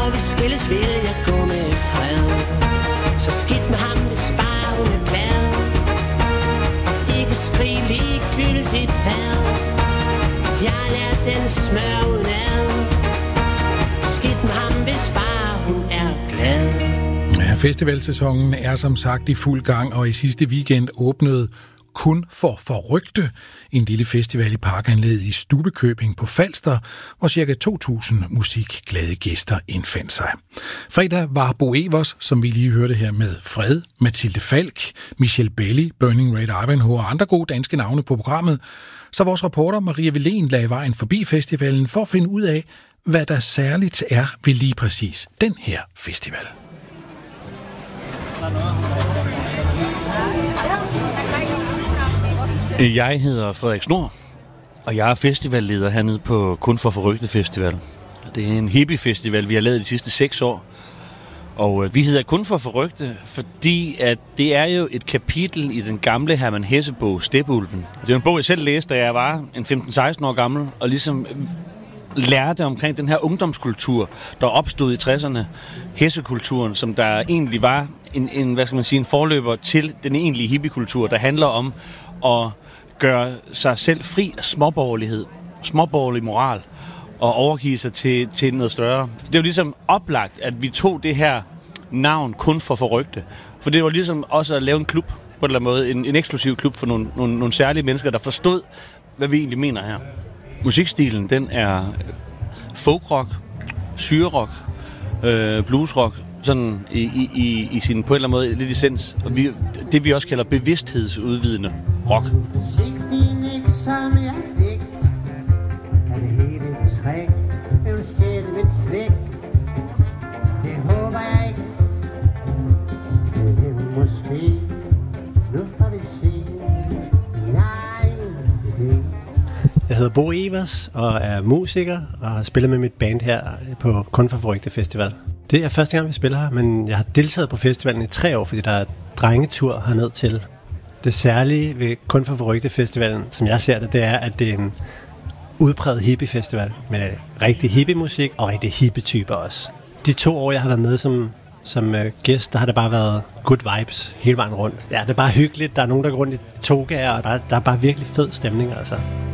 Når vi skilles vil jeg gå med fred. Så skidt med ham, hvis bare hun er glad. Og ikke skrig ligegyldigt hvad. Jeg har lært den smør uden ad. Skidt med ham, hvis bare hun er glad. Ja, festivalsæsonen er som sagt i fuld gang, og i sidste weekend åbnede Kun for Forrygte, en lille festival i parkanlægget i Stubbekøbing på Falster, hvor ca. 2.000 musikglade gæster indfandt sig. Fredag var Bo Evers, som vi lige hørte her med Fred, Mathilde Falk, Michelle Belli, Burning Red Ivanhoe og andre gode danske navne på programmet. Så vores reporter Maria Velén lagde vejen forbi festivalen for at finde ud af, hvad der særligt er ved lige præcis den her festival. Jeg hedder Frederik Snor, og jeg er festivalleder hernede på Kun for Forrygte Festival. Det er en hippie-festival, vi har lavet de sidste 6 år. Og vi hedder Kun for Forrygte, fordi at det er jo et kapitel i den gamle Hermann Hesse-bog, Steppeulven. Det er en bog, jeg selv læste, da jeg var en 15-16 år gammel, og ligesom lærte omkring den her ungdomskultur, der opstod i 60'erne. Hesse-kulturen, som der egentlig var en forløber til den egentlige hippie-kultur, der handler om at gøre sig selv fri af småborgerlighed, småborgerlig moral, og overgive sig til noget større. Det er jo ligesom oplagt, at vi tog det her navn Kun for Forrygte. For det var ligesom også at lave en klub, på en eller anden måde, en eksklusiv klub for nogle særlige mennesker, der forstod, hvad vi egentlig mener her. Musikstilen, den er folkrock, syrerock, bluesrock, sådan i sin på en eller anden måde lidt essens. Og det vi også kalder bevidsthedsudvidende rock. Jeg hedder Bo Evers og er musiker og har spillet med mit band her på Kun for Forrygte Festival. Det er første gang, vi spiller her, men jeg har deltaget på festivalen i 3 år, fordi der er drengetur herned til. Det særlige ved Kun for Forrygte Festivalen, som jeg ser det, det er, at det er en udpræget hippie-festival med rigtig hippie-musik og rigtig hippie-typer også. De 2 år, jeg har været med som gæst, der har det bare været good vibes hele vejen rundt. Ja, det er bare hyggeligt. Der er nogen, der går rundt i togaer, og der er bare virkelig fed stemning, altså.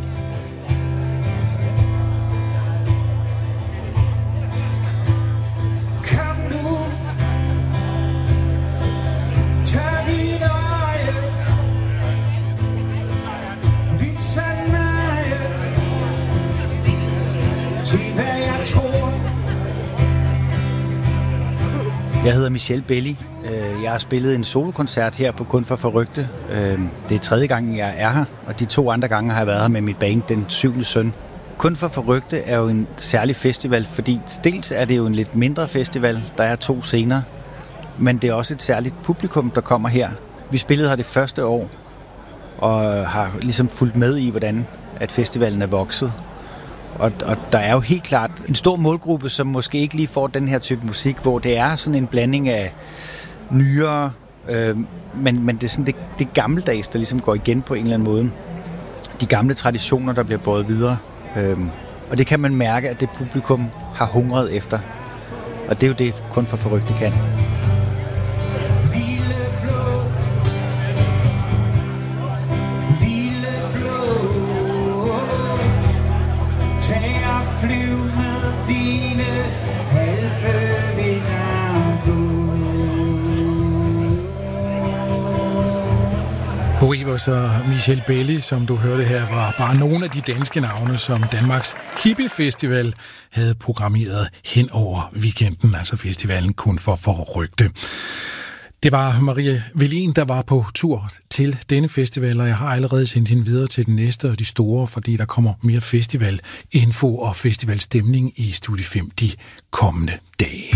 Jeg hedder Michelle Belli. Jeg har spillet en solokoncert her på Kun for Forrygte. Det er 3. gang, jeg er her, og de 2 andre gange har jeg været her med mit band, Den 7. søn. Kun for Forrygte er jo en særlig festival, fordi dels er det jo en lidt mindre festival, der er 2 scener, men det er også et særligt publikum, der kommer her. Vi spillede her det første år, og har ligesom fulgt med i, hvordan at festivalen er vokset. Og der er jo helt klart en stor målgruppe, som måske ikke lige får den her type musik, hvor det er sådan en blanding af nyere, men det er sådan det gammeldags, der ligesom går igen på en eller anden måde. De gamle traditioner, der bliver båret videre. Og det kan man mærke, at det publikum har hungret efter. Og det er jo det, Kun for Forrygte kan. Bo Evers og Michelle Belli, som du hørte her, var bare nogle af de danske navne, som Danmarks Hippie Festival havde programmeret hen over weekenden, altså festivalen Kun for Forrygte. Det var Maria Velén, der var på tur til denne festival, og jeg har allerede sendt hende videre til den næste og de store, fordi der kommer mere festivalinfo og festivalstemning i Studie 5 de kommende dage.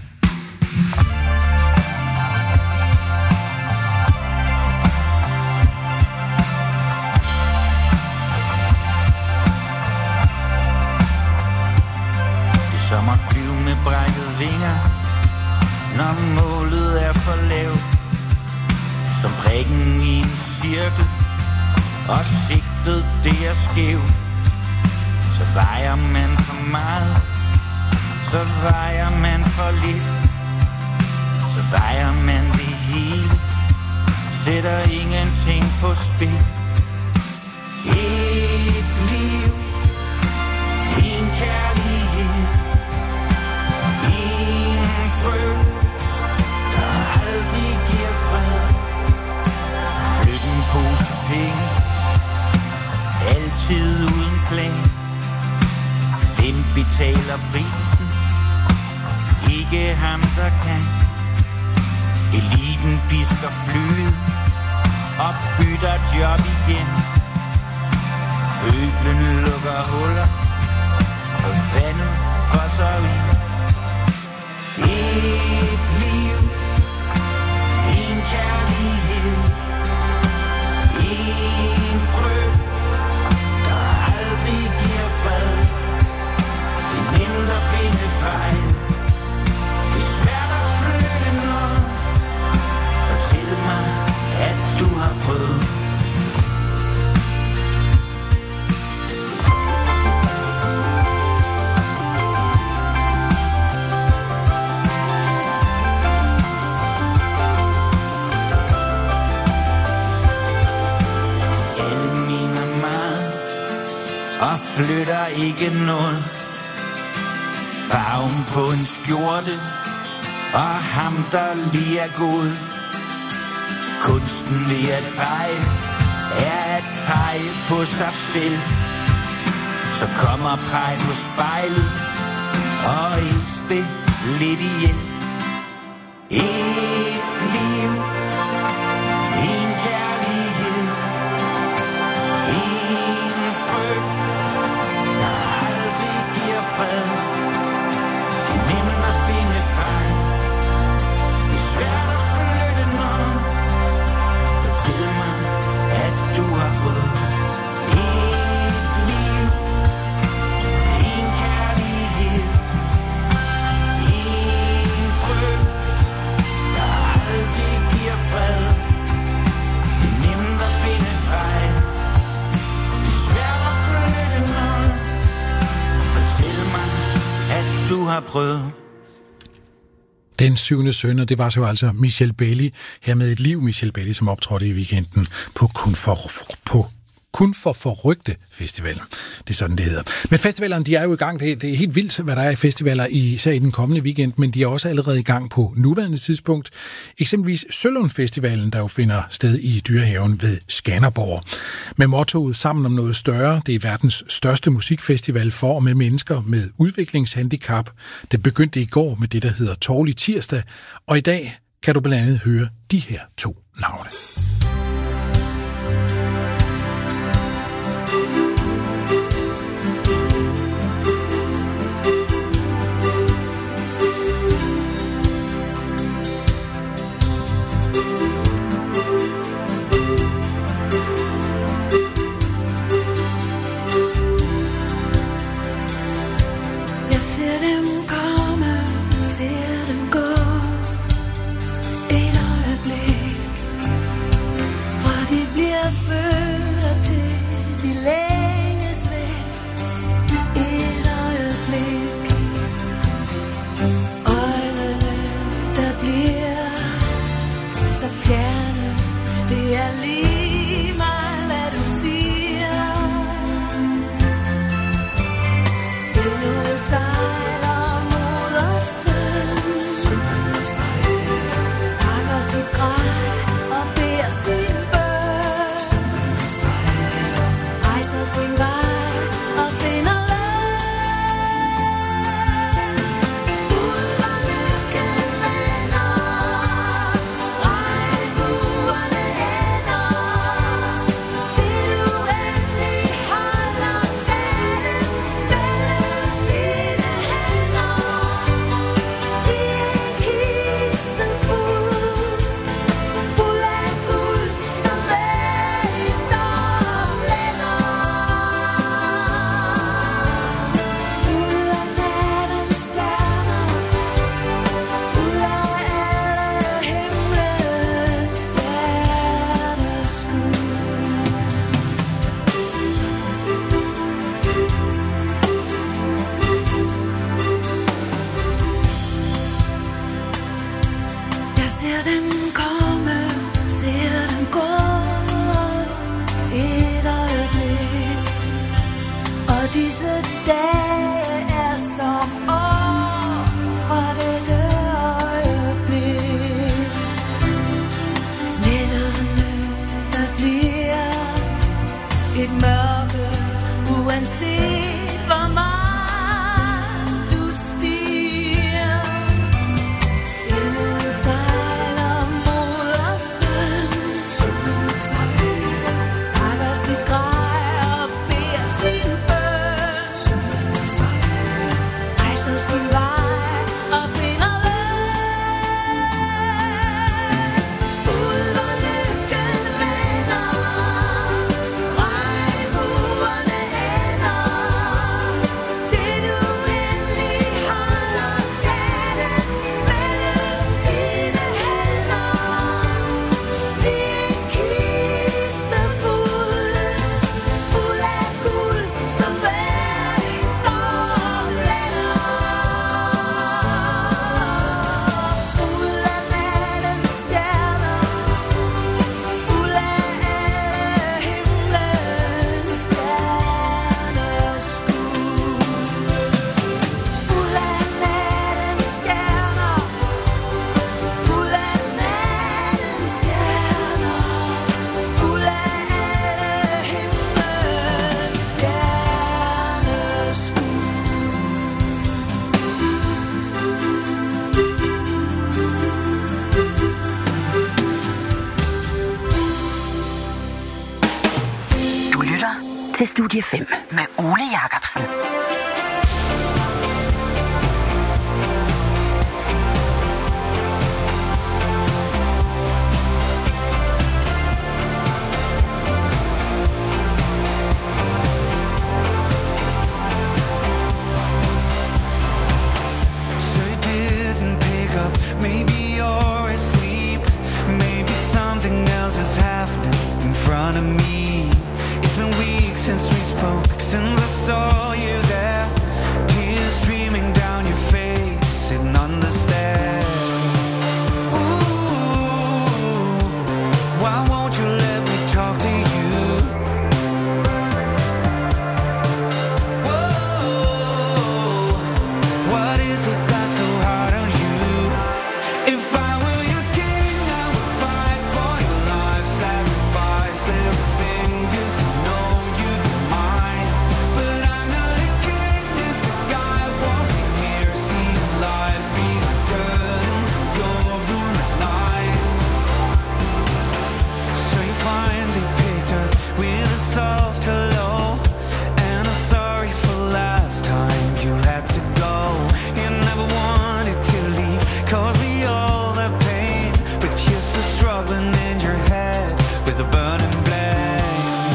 Sommerflyv med brækket vinger, når målet er for lavt, som prikken i en cirkel, og sigtet det er skævt. Så vejer man for meget, så så vejer man for lidt. Så vejer man det hele, sætter ingenting på spil. Et liv, en kærlighed, en frø, der aldrig giver fred. Flyt en pose penge, altid uden plan. Hvem betaler prisen? Ikke ham, der kan. Eliten pisker flyet og bytter job igen. Pøblen lukker huller, og vandet fosser ud. Et liv, en kærlighed, en frø, der aldrig giver fred. Det er nemt at finde fejl, det er svært at flytte noget. Fortæl mig, at du har prøvet. Og flytter ikke noget. Farven på en skjorte og ham, der lige er god. Kunsten ved at pege er at pege på sig selv. Så kommer pege på spejlet og elsk det lidt ihjel. Et liv, en kærlighed, en frø, der aldrig giver fred. Det er nemt at finde fejl, det er svært at flytte noget. Fortæl mig, at du har prøvet. Et liv, en kærlighed, en frø, der aldrig giver fred. Det er nemt at finde fejl, det er svært at flytte noget. Fortæl mig, at du har prøvet. Den syvende søn, og det var så altså Michel Belli, her med Et liv, Michel Belli, som optrådte i weekenden på Kun for Forrygte Festival. Det er sådan, det hedder. Men festivalerne, de er jo i gang. Det er helt vildt, hvad der er i festivaler, især i den kommende weekend, men de er også allerede i gang på nuværende tidspunkt. Eksempelvis Sølund Festivalen, der jo finder sted i Dyrehaven ved Skanderborg. Med mottoet Sammen om noget større. Det er verdens største musikfestival for og med mennesker med udviklingshandicap. Det begyndte i går med det, der hedder Tårlig Tirsdag, og i dag kan du blandt andet høre de her to navne. Sejler til Studie 5 med Ole Jacobsen. Maybe you're asleep. Maybe something else is happening in front of me. It's been weeks since we spoke, since I saw you there. Tears streaming down your face, sitting on the stairs. Ooh, why won't you let me talk to you? Whoa, what is it that's so hard on you? If I were your king, I would fight for your life, sacrifice everything just to know you'd be mine. But I'm not a king, just a guy walking here, seeing life behind curtains in your room at night. So you finally picked up with a soft hello, and I'm sorry for last time you had to go. You never wanted to leave, cause we all have pain, but you're still struggling in your head with a burning blade.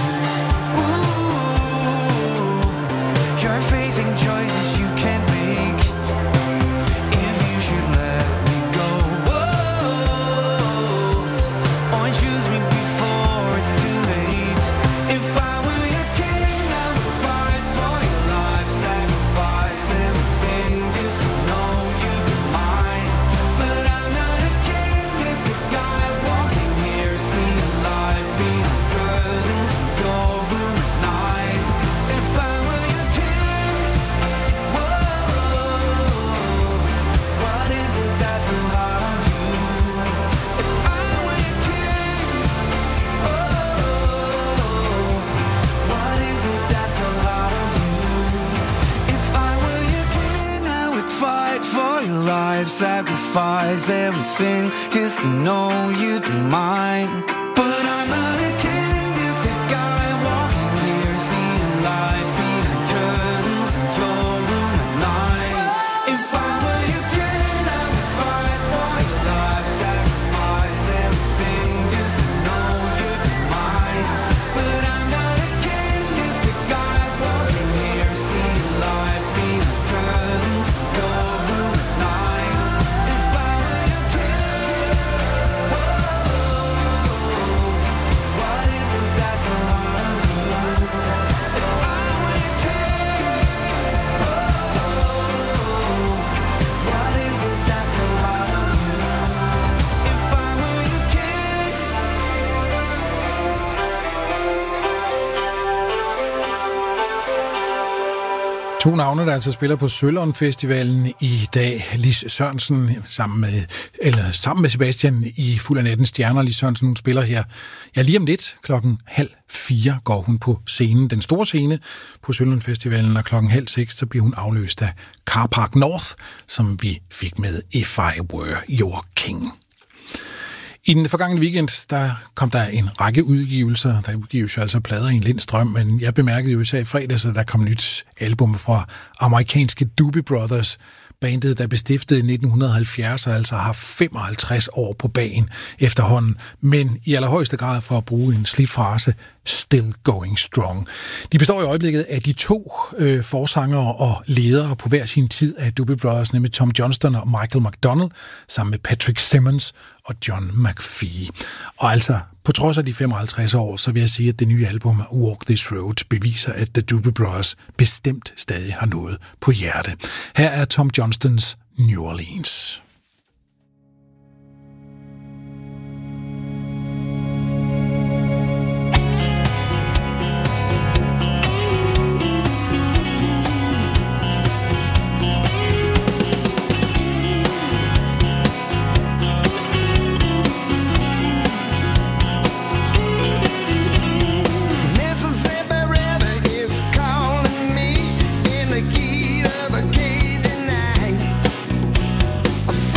Ooh, you're facing choices you can't make. If you should let me go, whoa, or choose me before it's too late. If I were your king, I would fight for your life, sacrifice everything just to know you'd be mine. But I'm not a king, just a guy walking here, seeing life behind curtains in your room at night. If I were your king, whoa, what is it that's so hard on you? If I were your king, what is it that's so hard on you? If I were your king, I would fight for your life, sacrifice everything just to know you'd be mine. But I'm not a king, just a guy walking here, seeing life behind curtains in your room at night. If I were your king, I would fight for your life, sacrifice everything just to know you'd be mine. But I'm not a king, just a guy walking here, seeing life behind curtains in your room at night. If I were your king, what is it that's so hard on you? If I were your king, what is it that's so hard on you? If I were your king. To navne, der altså spiller på Sølund Festivalen i dag. Lis Sørensen sammen med Sebastian i Fuld af Nattens Stjerner. Lis Sørensen, hun spiller her. Ja, lige om lidt, 3:30 går hun på scenen, den store scene på Sølund Festivalen, og 5:30 så bliver hun afløst af Carpark North, som vi fik med If I Were Your King. I den forgangne weekend, der kom der en række udgivelser. Der udgives jo altså plader i en lind strøm, men jeg bemærkede jo især i fredags, at der kom nyt album fra amerikanske Doobie Brothers, bandet, der blev stiftet i 1970 og altså har 55 år på bagen efterhånden, men i allerhøjeste grad, for at bruge en slidt frase, still going strong. De består i øjeblikket af de to forsangere og ledere på hver sin tid af Doobie Brothers, nemlig Tom Johnston og Michael McDonald, sammen med Patrick Simmons og John McPhee. Og altså, på trods af de 55 år, så vil jeg sige, at det nye album Walk This Road beviser, at The Doobie Brothers bestemt stadig har noget på hjerte. Her er Tom Johnstons New Orleans. In the heat of a Cajun night,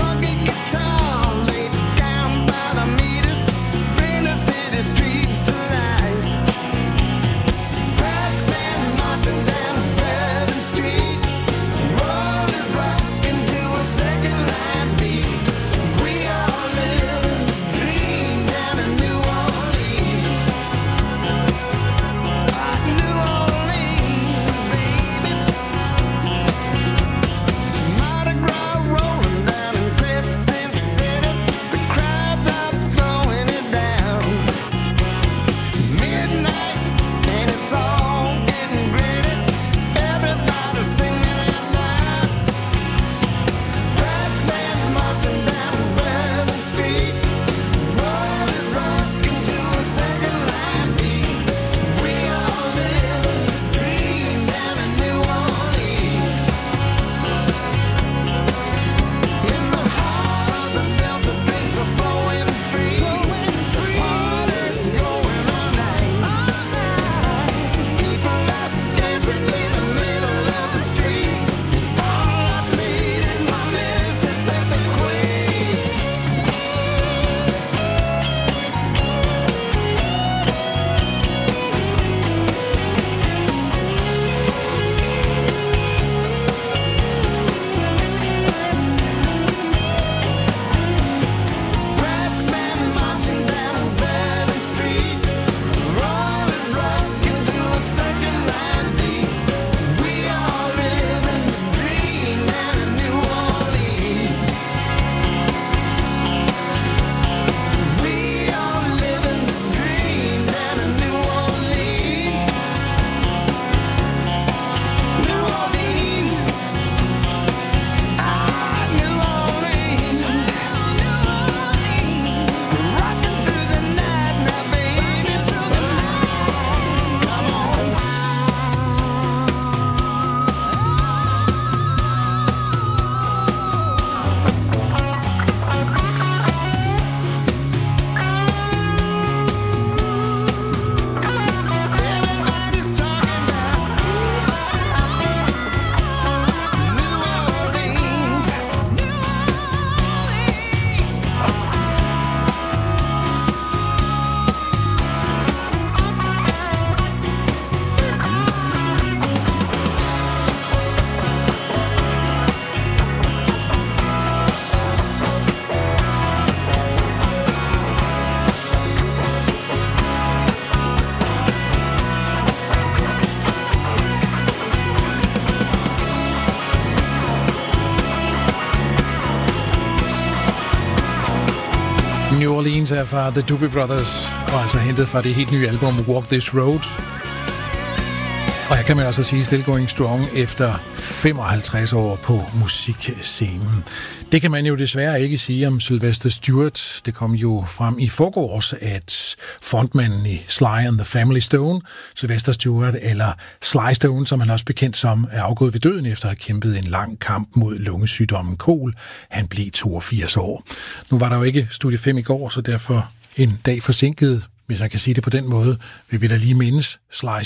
New Orleans er fra The Doobie Brothers, og altså hentet fra det helt nye album Walk This Road. Og jeg kan man altså sige Still Going Strong efter 55 år på musikscenen. Det kan man jo desværre ikke sige om Sylvester Stewart. Det kom jo frem i forgårs, at frontmanden i Sly and the Family Stone, Sylvester Stewart, eller Sly Stone, som han også bekendt som, er afgået ved døden efter at have kæmpet en lang kamp mod lungesygdommen KOL. Han blev 82 år. Nu var der jo ikke Studie 5 i går, så derfor en dag forsinket. Hvis jeg kan sige det på den måde, vil vi da lige mindes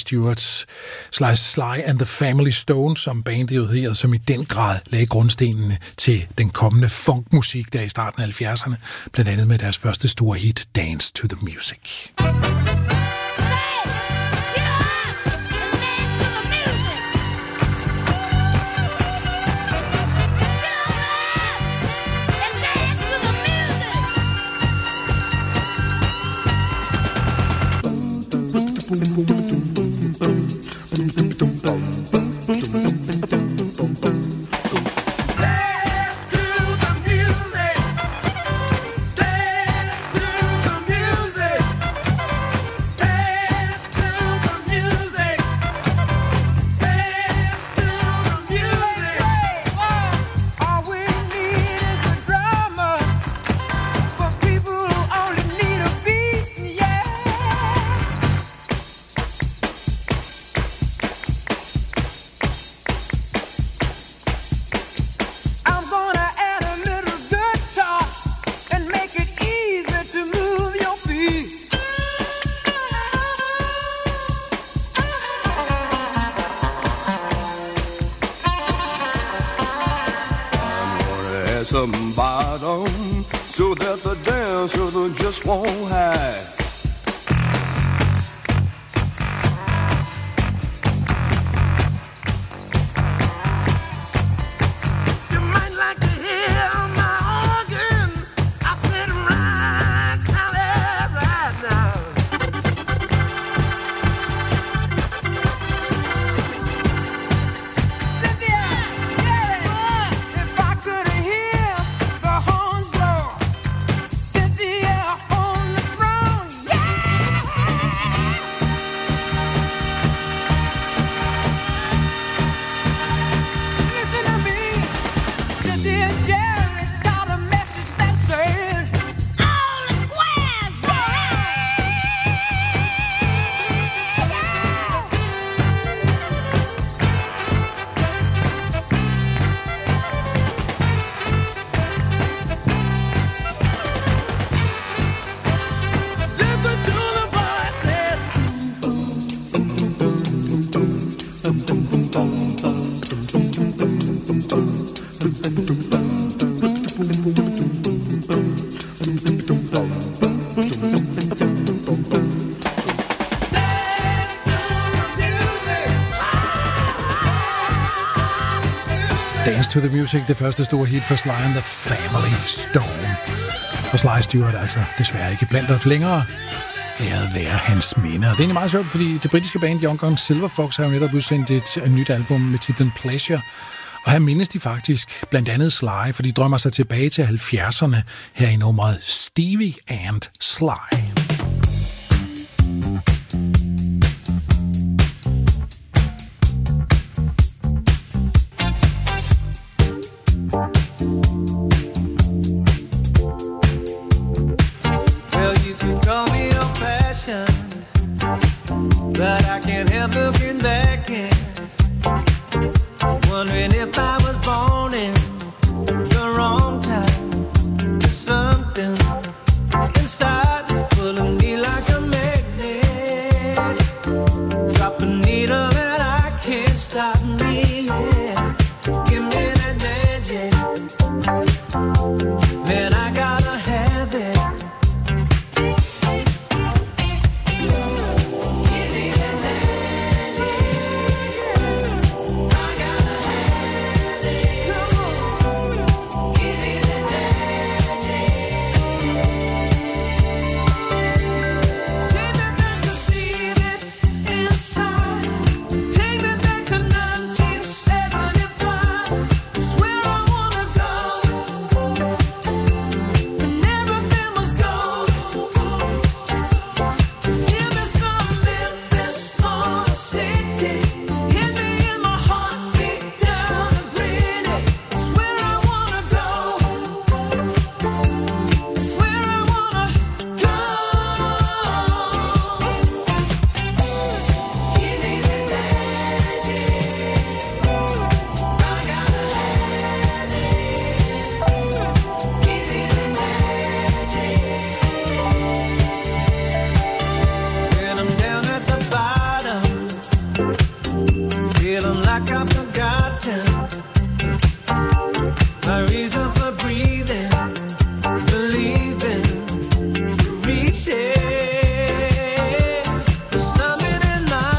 Sly and the Family Stone, som bandet jo hedder, som i den grad lagde grundstenene til den kommende funkmusik der i starten af 70'erne, blandt andet med deres første store hit, Dance to the Music. Some bottom so that the dancer just won't hide. Dance to the Music, det første store hit for Sly and the Family Stone. Og Sly Stewart altså desværre ikke blandt os længere. Æret være hans minde. Og det er egentlig meget sjovt, fordi det britiske band Young Guns Silver Fox har jo netop udsendt et nyt album med titlen Pleasure. Og her mindes de faktisk blandt andet Sly, for de drømmer sig tilbage til 70'erne her i nummeret Stevie and Sly. But I can't help looking back and wondering if I was born in the wrong time. There's something inside that's pulling me like a magnet. Drop a needle and I can't stop me. Yeah. Give me that magic. Man, I gotta have it. Give me that magic. my reason for breathing, believing, reaching. There's something in my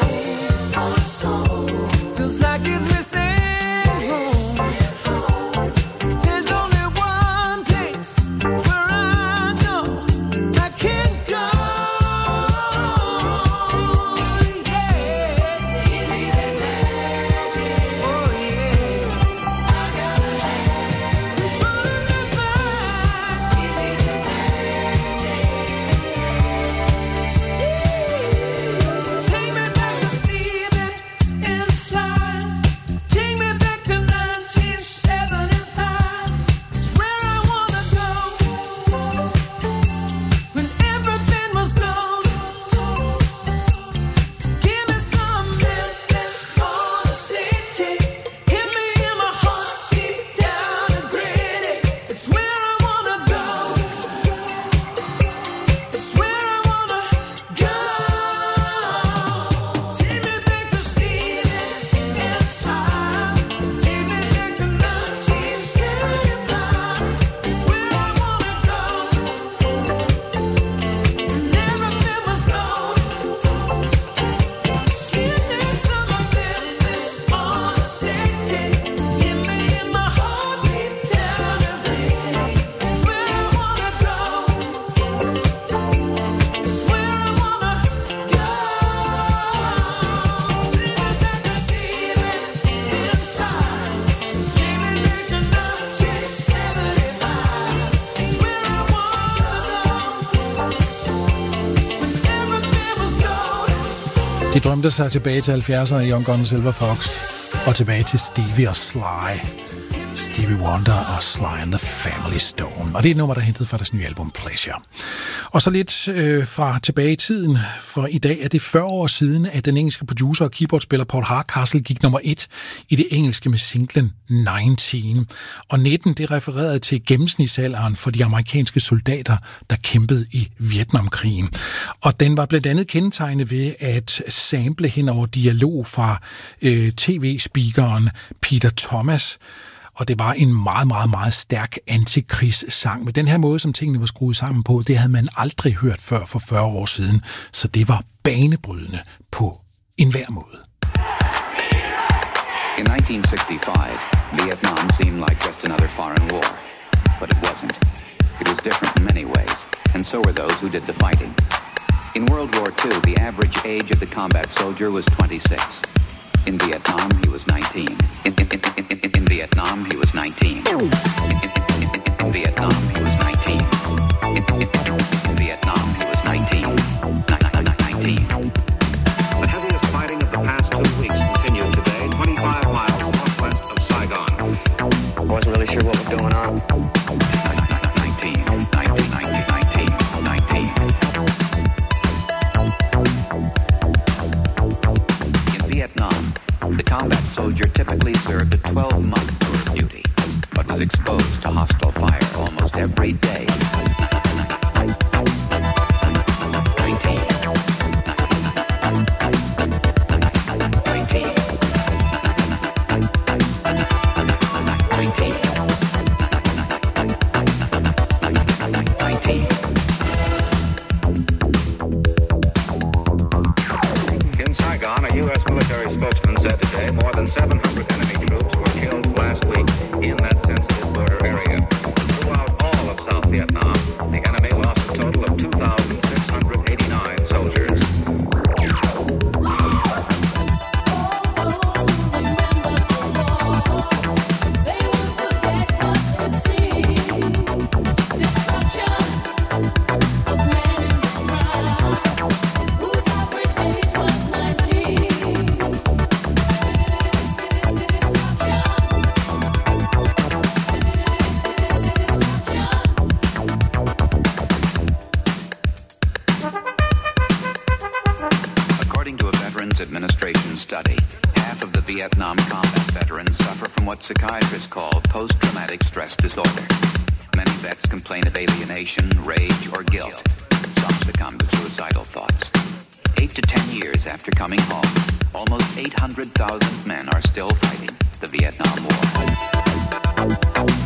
soul, feels like it's missing home. There's only one place where I know I can go. De drømte sig tilbage til 70'erne i Young Guns, Silver Fox, og tilbage til Stevie og Sly. Stevie Wonder og Sly and the Family Stone. Og det er et nummer, der er hentet fra deres nye album Pleasure. Og så lidt fra tilbage i tiden, for i dag er det 40 år siden, at den engelske producer og keyboardspiller Paul Hardcastle gik nummer 1 i det engelske med singlen 19. Og 19, det refererede til gennemsnitsalderen for de amerikanske soldater, der kæmpede i Vietnamkrigen. Og den var blandt andet kendetegnet ved at sample hen over dialog fra tv-speakeren Peter Thomas. Og det var en meget, meget, meget stærk antikrigssang. Med den her måde, som tingene var skruet sammen på, det havde man aldrig hørt før for 40 år siden. Så det var banebrydende på enhver måde. In 1965, Vietnam seemed like just another foreign war. But it wasn't. It was different in many ways, and so were those who did the fighting. In World War II, the average age of the combat soldier was 26. In Vietnam, he was 19. In Vietnam, he was 19. In Vietnam, he was 19. In Vietnam, he was 19. 19. The heaviest fighting of the past 2 weeks continued today, 25 miles northwest of Saigon. I wasn't really sure what was going on. 19. In Vietnam, the combat soldier typically served a 12-month tour of duty, but was exposed to hostile fire almost every day. 19. In Saigon, a U.S. military spokesman said today more than 700 enemy troops were killed last week in that sensitive border area. Throughout all of South Vietnam, the enemy lost a total of 2,689 soldiers. Vietnam combat veterans suffer from what psychiatrists call post-traumatic stress disorder. Many vets complain of alienation, rage, or guilt. Some succumb to suicidal thoughts. 8 to 10 years after coming home, almost 800,000 men are still fighting the Vietnam War.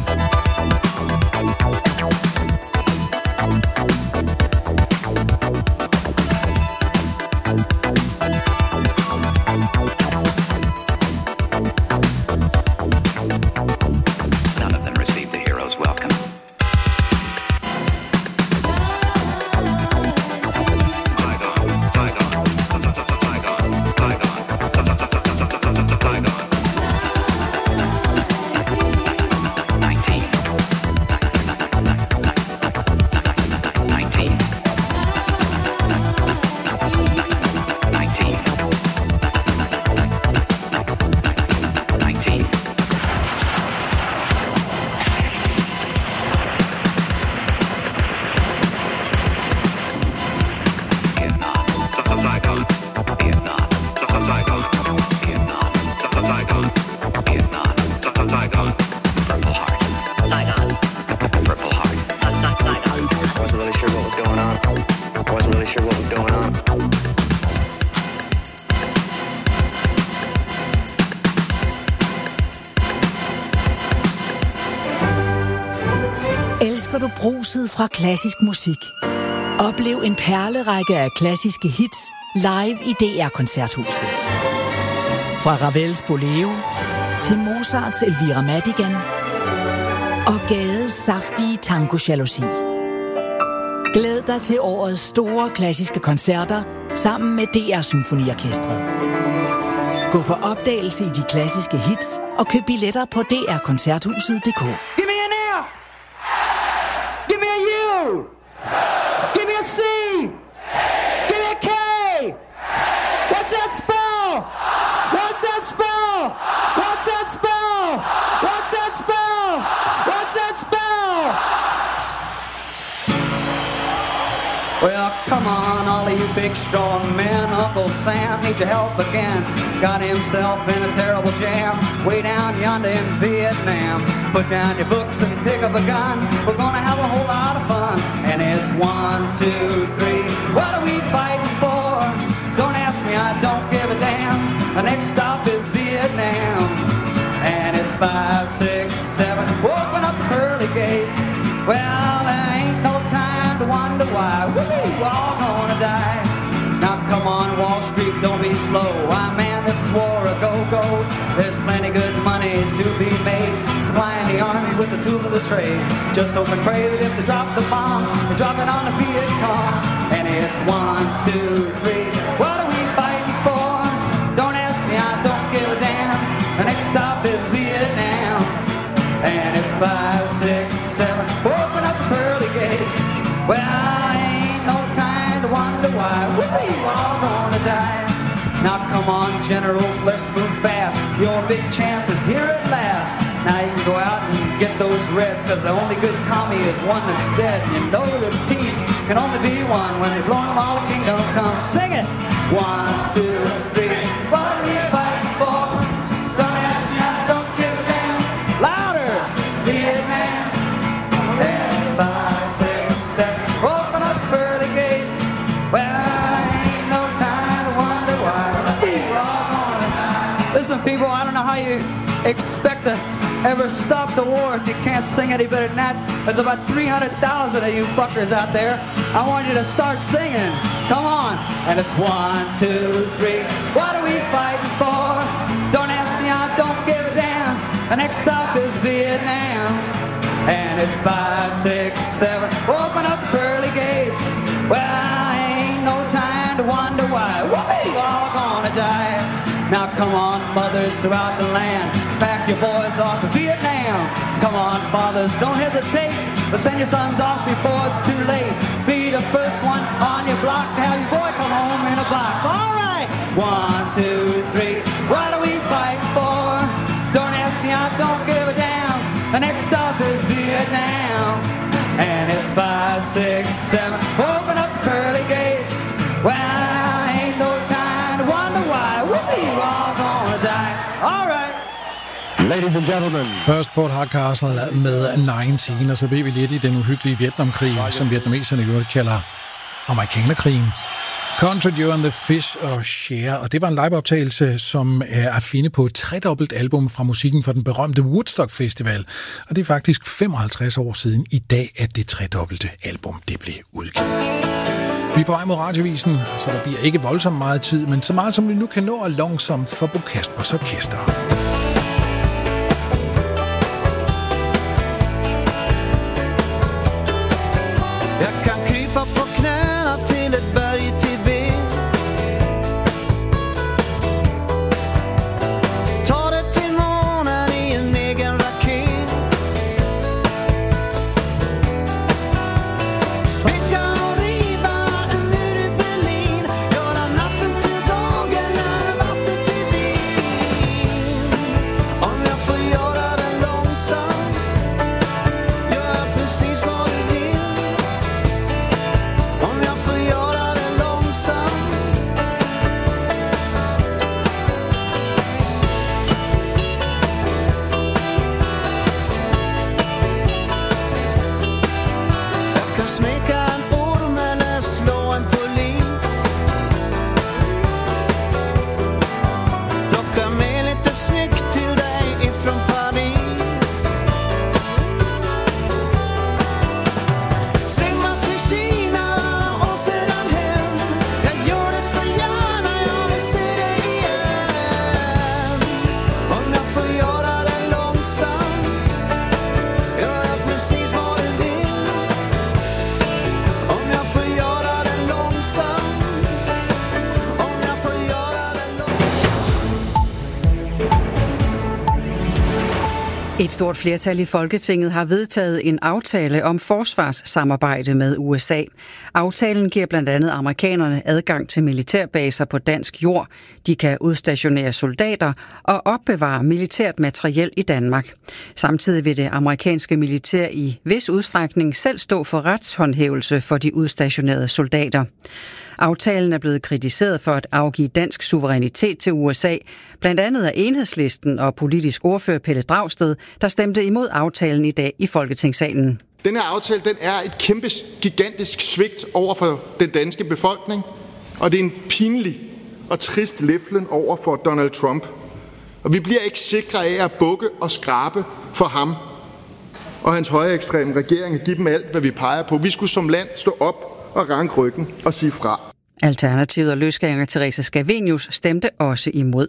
Elsker du bruset fra klassisk musik? Oplev en perlerække af klassiske hits live i DR-koncerthuset. Fra Ravels Bolero til Mozarts Elvira Madigan og Gades saftige tango jalousi. Glæd dig til årets store klassiske koncerter sammen med DR Symfoniorkestret. Gå på opdagelse i de klassiske hits og køb billetter på drkoncerthuset.dk. Give me an F! Give me a U! Give me a C! Give me a K! What's that spell? What's that spell? What's that spell? What's that spell? What's that spell? Well, come on, all of you big strong men. Uncle Sam needs your help again. Got himself in a terrible jam way down yonder in Vietnam. Put down your books and pick up a gun. We're gonna have a whole lot of fun. And it's 1, 2, 3. What are we fighting for? Don't ask me, I don't give a damn. The next stop is Vietnam. And it's 5, 6, 7. Open up the pearly gates. Well, there ain't no time to wonder why. We're all gonna die. Now come on, Wall Street, don't be slow. Why, man, this is war a go-go. There's plenty good money to be made, supplying the army with the tools of the trade. Just hope and pray that if they drop the bomb, they drop it on the Viet Cong. And it's 1, 2, 3. What are we fighting for? Don't ask me, I don't give a damn. The next stop is Vietnam. And it's 5, 6, 7. Open up the pearly gates. Well, ain't no time to wonder why. We're all gonna die. Now come on, generals, let's move fast. Your big chance is here at last. Now you can go out and get those reds, cause the only good commie is one that's dead. And you know that peace can only be one when they blow them all, the kingdom comes. Sing it! 1, 2, 3. What are we fighting for? Don't ask me, I don't give a damn. Louder! Vietnam. And 5, 6, 7. Open up the pearly gates. Well, ain't no time to wonder why. We're all gonna die. Listen, people, I don't know how you expect to ever stop the war if you can't sing any better than that. There's about 300,000 of you fuckers out there. I want you to start singing. Come on. And it's 1, 2, 3. What are we fighting for? Don't ask me, I don't give a damn. The next stop is Vietnam. And it's 5, 6, 7. Open up the pearly gates. Well, ain't no time to wonder why. We're all gonna die. Now come on, mothers throughout the land. Pack your boys off to Vietnam. Come on, fathers, don't hesitate. But send your sons off before it's too late. Be the first one on your block to have your boy come home in a box. All right. 1, 2, 3. What are we fighting for? Don't ask me, I don't give a damn. The next stop is Vietnam. And it's 5, 6, 7. Open up the pearly gates. Well, ain't no time to wonder why. We're all gonna die. All right. Ladies and gentlemen. Først Port Hardcastle med 19, og så blev vi lidt i den uhyggelige Vietnamkrig, som vietnameserne jo kalder amerikanerkrigen. Country Joe and the Fish og Cher, og det var en liveoptagelse, som er at finde på et tredobbelt album fra musikken fra den berømte Woodstock Festival. Og det er faktisk 55 år siden i dag, at det tredobbelte album det blev udgivet. Vi er på vej mod radiovisen, så der bliver ikke voldsomt meget tid, men så meget som vi nu kan nå og langsomt for Bo Kaspers Orkester. Jag kan krypa på knäna till ett berg till ved. Ta det till månen i en egen raket. Bygga och riva en mur i Berlin. Göra natten till dagen, när vatten till vin. stort flertal i Folketinget har vedtaget en aftale om forsvarssamarbejde med USA. Aftalen giver blandt andet amerikanerne adgang til militærbaser på dansk jord. De kan udstationere soldater og opbevare militært materiel i Danmark. Samtidig vil det amerikanske militær i vis udstrækning selv stå for retshåndhævelse for de udstationerede soldater. Aftalen er blevet kritiseret for at afgive dansk suverænitet til USA, blandt andet af Enhedslisten og politisk ordfører Pelle Dragsted, der stemte imod aftalen i dag i Folketingssalen. Denne aftale den er et kæmpe, gigantisk svigt over for den danske befolkning, og det er en pinlig og trist leflen over for Donald Trump. Og vi bliver ikke sikre af at bukke og skrabe for ham og hans højreekstreme regering at give dem alt, hvad vi peger på. Vi skulle som land stå op og ranke ryggen og sige fra. Alternativet og løsgænger Theresa Scavenius stemte også imod.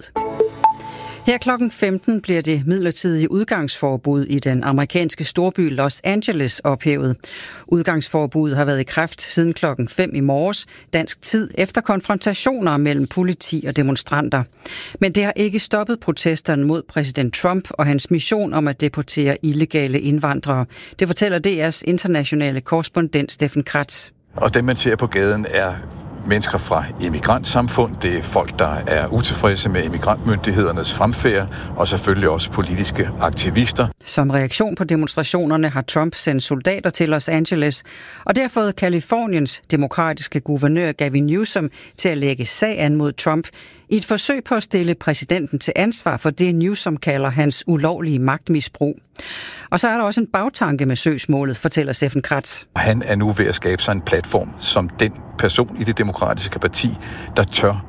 Her klokken 15 bliver det midlertidige udgangsforbud i den amerikanske storby Los Angeles ophævet. Udgangsforbuddet har været i kraft siden klokken 5 i morges, dansk tid, efter konfrontationer mellem politi og demonstranter. Men det har ikke stoppet protesterne mod præsident Trump og hans mission om at deportere illegale indvandrere. Det fortæller DR's internationale korrespondent Steffen Kratz. Og dem, man ser på gaden, er mennesker fra immigrantsamfund. Det er folk, der er utilfredse med immigrantmyndighedernes fremfærd, og selvfølgelig også politiske aktivister. Som reaktion på demonstrationerne har Trump sendt soldater til Los Angeles, og det har fået Californiens demokratiske guvernør Gavin Newsom til at lægge sag an mod Trump i et forsøg på at stille præsidenten til ansvar for det, Newsom kalder hans ulovlige magtmisbrug. Og så er der også en bagtanke med søgsmålet, fortæller Steffen Kratz. Han er nu ved at skabe sig en platform som den person i det demokratiske parti, der tør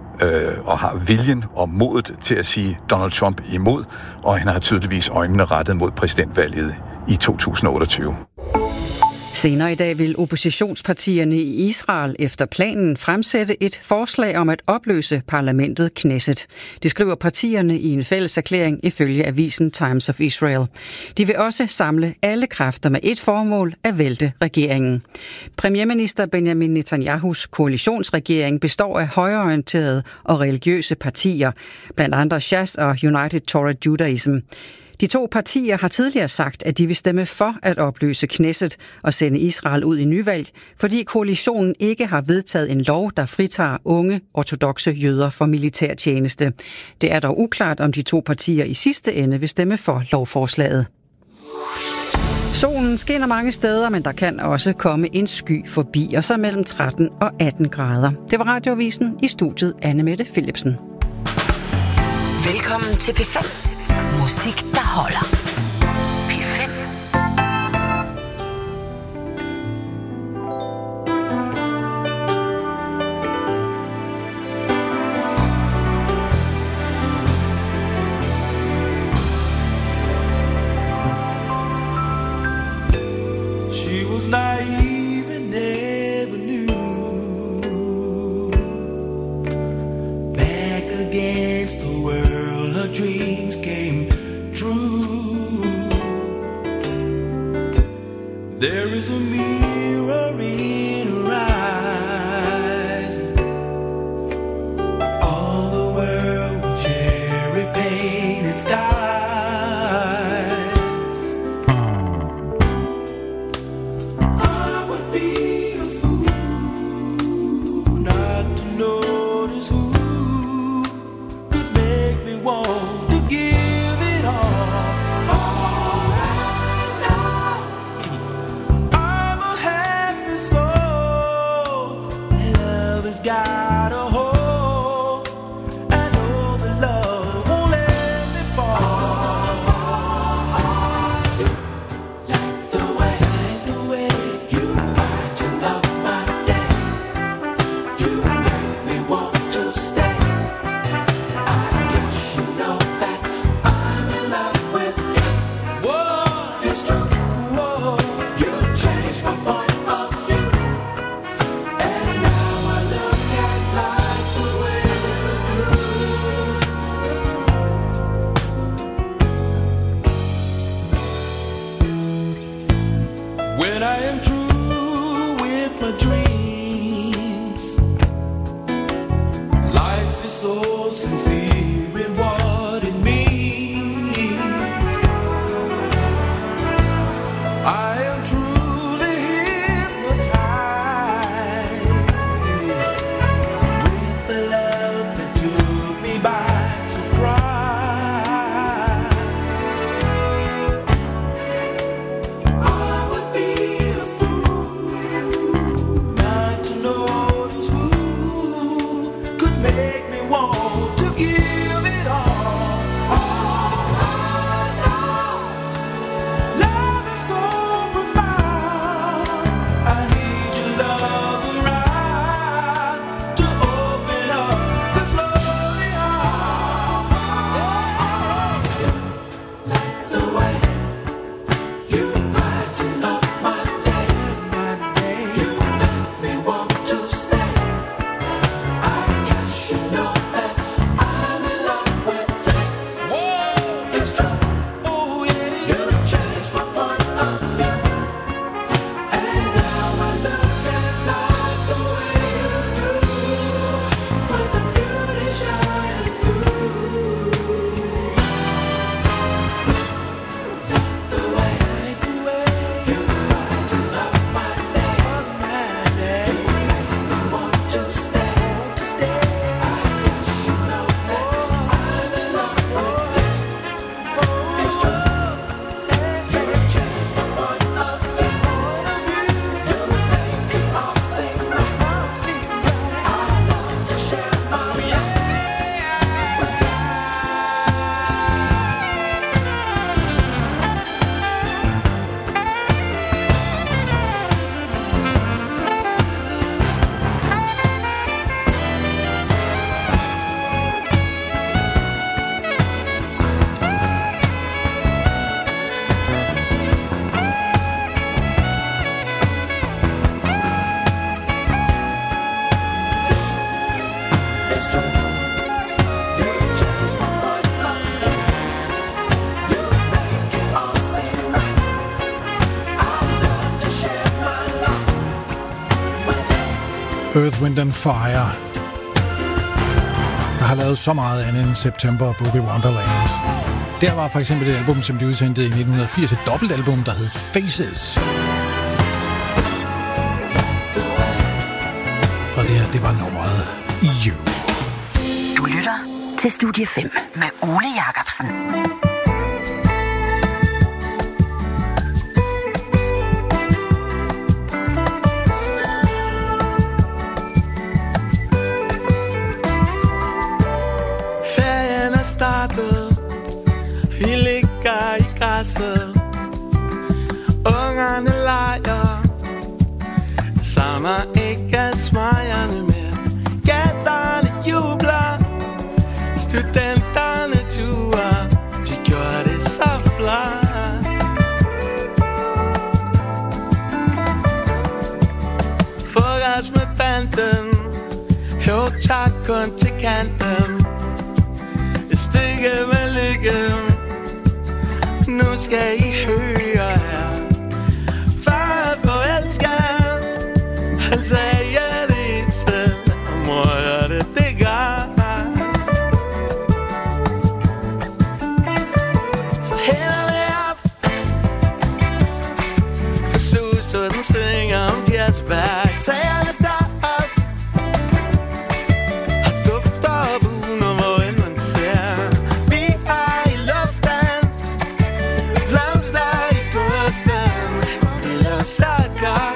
og har viljen og modet til at sige Donald Trump imod, og han har tydeligvis øjnene rettet mod præsidentvalget i 2028. Senere i dag vil oppositionspartierne i Israel efter planen fremsætte et forslag om at opløse parlamentet Knesset. Det skriver partierne i en fælles erklæring ifølge avisen Times of Israel. De vil også samle alle kræfter med et formål at vælte regeringen. Premierminister Benjamin Netanyahus koalitionsregering består af højreorienterede og religiøse partier, blandt andre Shas og United Torah Judaism. De to partier har tidligere sagt, at de vil stemme for at opløse Knesset og sende Israel ud i nyvalg, fordi koalitionen ikke har vedtaget en lov, der fritager unge ortodokse jøder for militærtjeneste. Det er dog uklart, om de to partier i sidste ende vil stemme for lovforslaget. Solen skinner mange steder, men der kan også komme en sky forbi, og så mellem 13 og 18 grader. Det var Radioavisen, i studiet Anne-Mette Philipsen. Velkommen til P5. Musik, der holder. P5. She was naive and never knew. Back against the world, her dreams came true. There is a mirror in her eyes. All the world with cherry painted skies. I would be a fool not to notice who could make me want to give it all. All I know, I'm a happy soul, and love has got a hold. I know the love won't let me fall. Like the way you brighten up my day, you make me want to stay. I guess you know that I'm in love with you. Whoa, it's true. Whoa, you changed my point of view, and now I look at life the way you do. When I am true with my dreams, life is so sincere in what it means. Earth, Wind and Fire, der har lavet så meget andet end September og Boogie Wonderland. Der var for eksempel et album, som de udsendte i 1980, et dobbeltalbum, der hed Faces. Og det her, det var nummeret You. Du lytter til Studie 5 med Ole Jacobsen. Ferien er startet, vi ligger i græsset, ungerne leger, savner ikke smøgerne mere, gætterne jubler, studenterne turer, de gør det så flot. Frokost med banden, jo tak kun til kanten, et stykke med lykke, nu skal I høre her. Far er forelsket, han sagde ja det selv, og mor gør det, det gør. Så hænder det op, for Suso den synger om Kirsberg. Tagerne står op, og dufter og buner, hvor end man ser. Vi er i luften, blomster i grøften, vi laver sakker.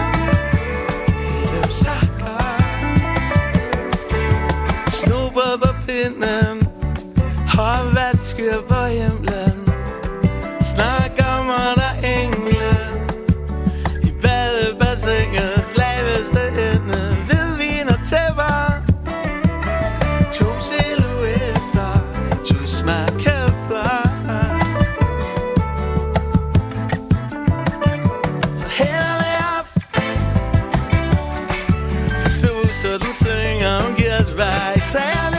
Snober på pinden, og vatskyer på himlen, snakker mig der engle, i badebassengets laveste ende, hvidvin og tæpper, to silhuetter, to smakæbler. Så hænder det op, for Suso den synger om Kirsberg. Tagerne